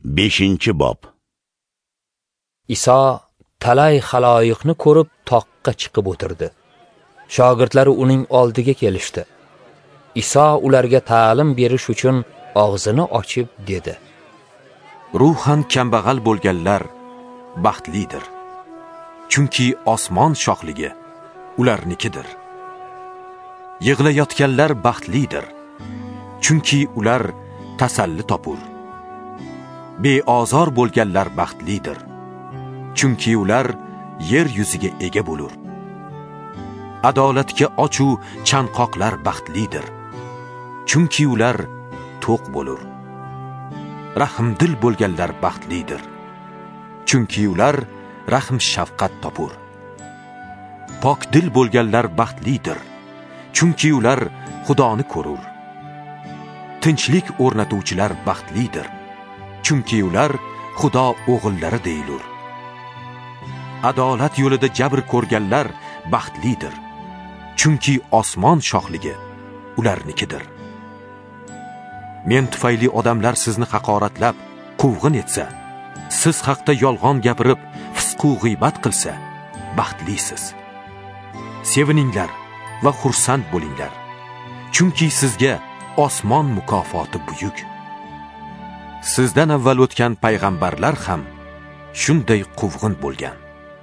5-bob. Iso talay xaloyiqni ko'rib toqqa chiqib o'tirdi. Shogirdlari uning oldiga kelishdi. Iso ularga ta'lim berish uchun og'zini ochib dedi: Ruhan kambag'al bo'lganlar baxtlidir, chunki osmon shohligi ularnikidir. Yig'layotganlar baxtlidir, chunki ular tasalli topur. Beozor bo'lganlar baxtlidir, chunki ular yer yuziga ega bo'lur. Adolatga ochu chanqoqlar baxtlidir, chunki ular to'q bo'lur. Rahmdil bo'lganlar baxtlidir, chunki ular rahm shafqat topur. Pokdil bo'lganlar baxtlidir, chunki ular Xudoni ko'rur. Tinchlik o'rnatuvchilar baxtlidir, chunki ular Xudo o'g'illari deyilur. Adolat yo'lida jabr ko'rganlar baxtlidir, chunki osmon shohligi ularnikidir. Men tufayli odamlar sizni haqoratlab, quvg'in etsa, siz haqda yolg'on gapirib, fisq va g'iybat qilsa, baxtlisiz. Sevininglar va xursand bo'linglar, chunki sizga osmon mukofoti buyuk. Sizdan avval o'tgan payg'ambarlar ham shunday quvg'in bo'lgan.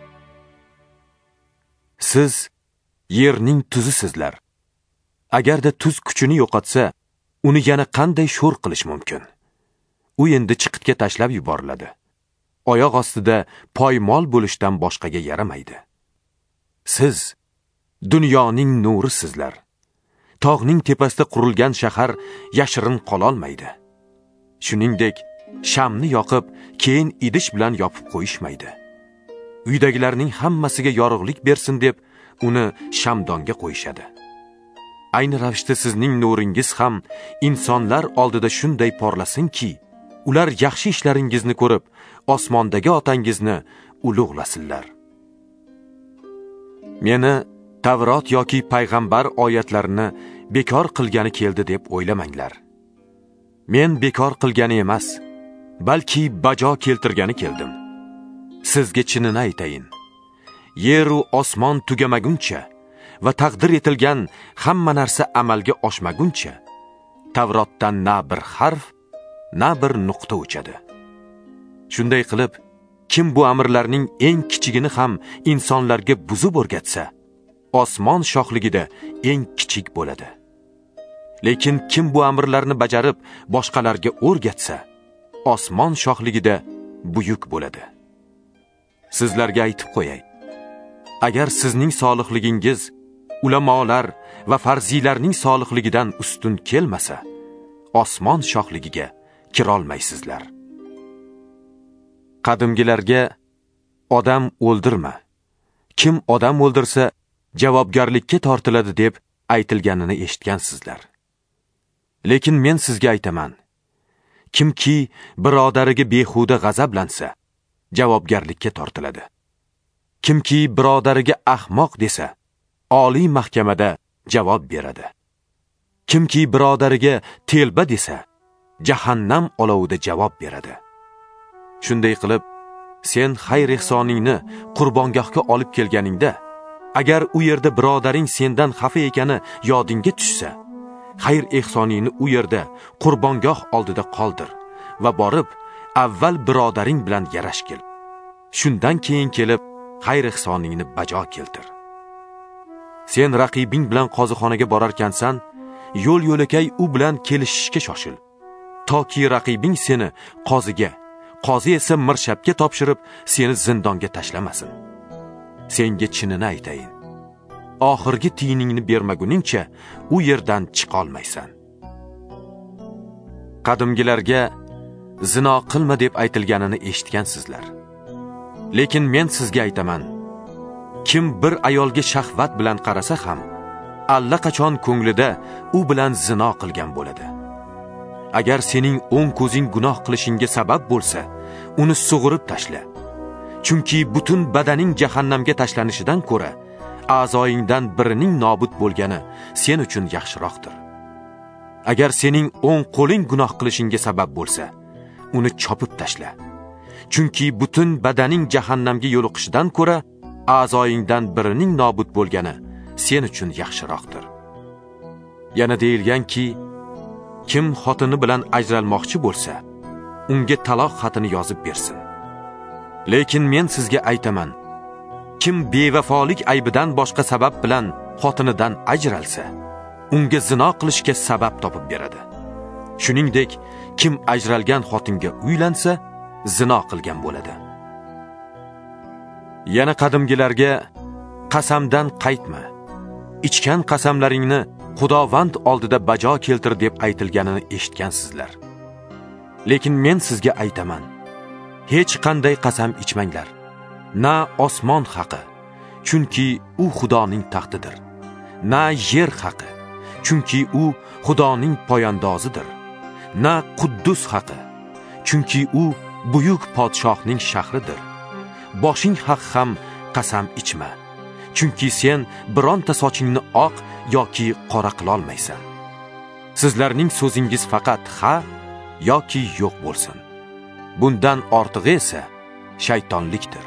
Siz yerning tuzisizlar. Agarda tuz kuchini yo'qotsa, uni yana qanday sho'r qilish mumkin? U endi chiqitga tashlab yuboriladi. Oyoq ostida poymol bo'lishdan boshqaga yaramaydi. Siz dunyoning nurisizlar. Tog'ning tepasida qurilgan shahar yashirin qololmaydi. Shuningdek, shamni yoqib, keyin idish bilan yopib qo'yishmaydi. Uydagilarning hammasiga yorug'lik bersin deb, uni shamdonga qo'yishadi. Ayni ravishda sizning nuringiz ham insonlar oldida shunday porlasinki, ular yaxshi ishlaringizni ko'rib, osmondagi otangizni ulug'lasinlar. Meni Tavrot yoki payg'ambar oyatlarini bekor qilgani keldi deb o'ylamanglar. Men bekor qilgani emas, balki bajo keltirgani keldim. Sizga chinini aytayin. Yer va osmon tugamaguncha va taqdir etilgan hamma narsa amalga oshmaguncha Tavrotdan na bir harf, na bir nuqta o'chadi. Shunday qilib, kim bu amrlarning eng kichigini ham insonlarga buzib o'rgatsa, osmon shohligida eng kichik bo'ladi. Lekin kim bu amrlarni bajarib boshqalarga o'rgatsa, osmon shohligida buyuk bo'ladi. Sizlarga aytib qo'yay. Agar sizning solihligingiz ulamolar va farziylarning solihligidan ustun kelmasa, osmon shohligiga kirolmaysizlar. Qadimgilarga odam o'ldirma. Kim odam o'ldirsa, javobgarlikka tortiladi deb aytilganini eshitgansizlar. Lekin men sizga aytaman, kimki birodariga behuda g'azablansa, javobgarlikka tortiladi. Kimki birodariga ahmoq desa, oliy mahkamada javob beradi. Kimki birodariga telba desa, jahannam olovida javob beradi. Shunday qilib, sen xayr ehsoningni qurbongohga olib kelganingda, agar u yerda birodaring sendan xafa ekani yodingga tushsa, xayr ehsoningni u yerda qurbongoh oldida qoldir va borib, avval birodaring bilan yarashgil. Shundan keyin kelib, xayr ehsoningni bajo keltir. Sen raqibing bilan qozixonaga borarkansan, yo'l-yo'lakay u bilan kelishishga shoshil. Toki raqibing seni qoziga, qozi esa mirshabga topshirib, seni zindonga tashlamasin. Senga chinini aytayin. Oxirgi tiyiningni bermaguningcha u yerdan chiqolmaysan. Qadimgilarga zino qilma deb aytilganini eshitgansizlar. Lekin men sizga aytaman, kim bir ayolga shahvat bilan qarasa ham, allaqachon ko'nglida u bilan zino qilgan bo'ladi. Agar sening o'ng ko'zing gunoh qilishingga sabab bo'lsa, uni sug'urib tashla. Chunki butun badaning jahannamga tashlanishidan ko'ra, a'zoyingdan birining nobud bo'lgani sen uchun yaxshiroqdir. Agar sening o'ng qo'ling gunoh qilishingga sabab bo'lsa, uni chopib tashla. Chunki butun badaning jahannamga yo'liqishidan ko'ra a'zoyingdan birining nobud bo'lgani sen uchun yaxshiroqdir. Yana deyilganki, kim xotini bilan ajralmoqchi bo'lsa, unga taloq xatini yozib bersin. Lekin men sizga aytaman, kim bevafolik aybidan boshqa sabab bilan xotinidan ajralsa, unga zino qilishga sabab topib beradi. Shuningdek, kim ajralgan xotinga uylansa, zino qilgan bo'ladi. Yana qadimgilarga qasamdan qaytma. Ichgan qasamlaringni Xudovand oldida bajo keltir deb aytilganini eshitgansizlar. Lekin men sizga aytaman, hech qanday qasam ichmanglar. Na osmon haqi, chunki u Xudoning taxtidir. Na yer haqi, chunki u Xudoning poyandozidir. Na Quddus haqi, chunki u buyuk podshohning shahridir. Boshing haq ham qasam ichma, chunki sen bironta sochingni oq yoki qora qila olmaysan. Sizlarning so'zingiz faqat ha yoki yo'q bo'lsin. Bundan ortig'i esa shaytonlikdir.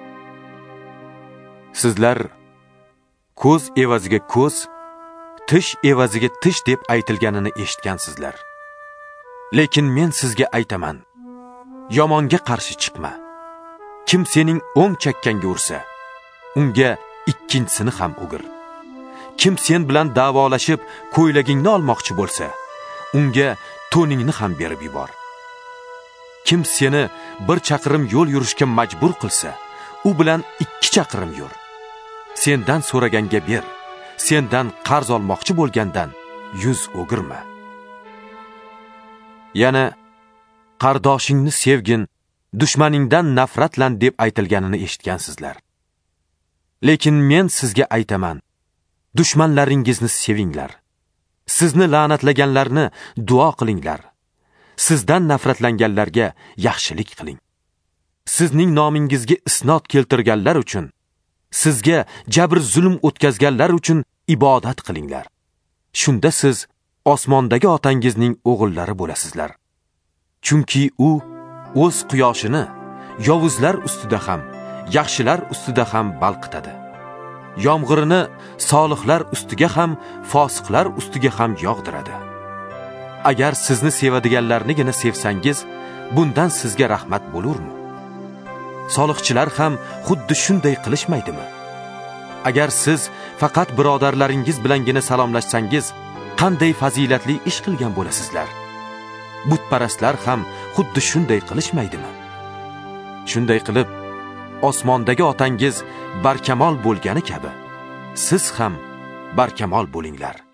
Sizlar ko'z evaziga ko'z, tish evaziga tish deb aytilganini eshitgansizlar. Lekin men sizga aytaman, yomonga qarshi chiqma. Kim sening o'ng chakkangga ursa, unga ikkinchisini ham o'gir. Kim sen bilan davolashib ko'ylagingni olmoqchi bo'lsa, unga to'ningni ham berib yubor. Kim seni bir chaqirim yo'l yurishga majbur qilsa, u bilan 2 chaqirim yur. Sendan so'raganga ber, sendan qarz olmoqchi bo'lgandan yuz o'girma. Yana qardoshingni sevgin, dushmaningdan nafratlan deb aytilganini eshitgansizlar. Lekin men sizga aytaman, dushmanlaringizni sevinglar. Sizni la'natlaganlarni duo qilinglar. Sizdan nafratlanganlarga yaxshilik qiling. Sizning nomingizga isnod keltirganlar uchun, sizga jabr zulm o'tkazganlar uchun ibodat qilinglar. Shunda siz osmondagi otangizning o'g'illari bo'lasizlar. Chunki u o'z quyoshini yovuzlar ustida ham, yaxshilar ustida ham balqitadi. Yomg'irini solihlar ustiga ham, fosiqlar ustiga ham yog'diradi. Agar sizni sevadiganlarnigina sevsangiz, bundan sizga rahmat bo'lurmi? Solihchilar ham xuddi shunday qilishmaydimi? Agar siz faqat birodarlaringiz bilangina salomlashsangiz, qanday fazilatli ish qilgan bo'lasizlar? Butparastlar ham xuddi shunday qilishmaydimi? Shunday qilib, osmondagi otangiz barkamol bo'lgani kabi, siz ham barkamol bo'linglar.